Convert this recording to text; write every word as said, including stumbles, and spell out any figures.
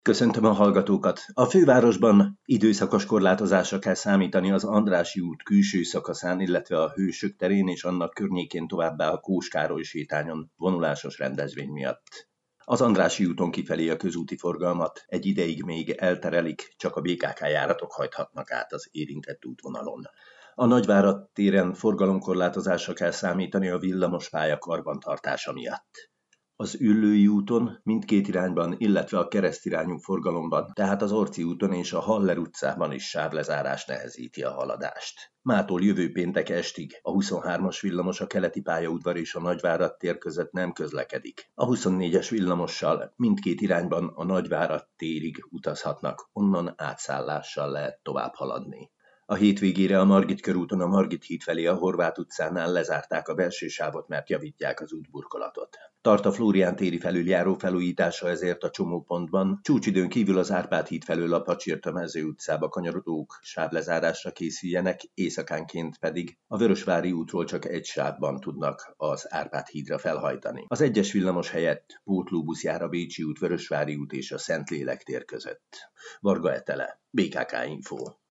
Köszöntöm a hallgatókat! A fővárosban időszakos korlátozásra kell számítani az Andrássy út külső szakaszán, illetve a Hősök terén és annak környékén, továbbá a Kós Károly sétányon vonulásos rendezvény miatt. Az Andrássy úton kifelé a közúti forgalmat egy ideig még elterelik, csak a bé ká ká járatok hajthatnak át az érintett útvonalon. A Nagyvárad téren forgalomkorlátozásra kell számítani a villamospálya karbantartása miatt. Az Üllői úton mindkét irányban, illetve a keresztirányú forgalomban, tehát az Orci úton és a Haller utcában is sávlezárás nehezíti a haladást. Mától jövő péntek estig a huszonhármas villamos a Keleti pályaudvar és a Nagyvárad tér között nem közlekedik. A huszonnégyes villamossal mindkét irányban a Nagyvárad térig utazhatnak, onnan átszállással lehet tovább haladni. A hétvégére a Margit körúton a Margit híd felé a Horváth utcánál lezárták a belső sávot, mert javítják az útburkolatot. Tart a Flórián téri felüljáró felújítása, ezért a csomópontban csúcsidőn kívül az Árpád híd felől a Pacsirta-Mező utcába kanyarodók sávlezárásra készüljenek, éjszakánként pedig a Vörösvári útról csak egy sávban tudnak az Árpád hídra felhajtani. Az egyes villamos helyett pótlóbusz jár a Bécsi út, Vörösvári út és a Szentlélek tér között. Varga Etele, bé ká ká Info.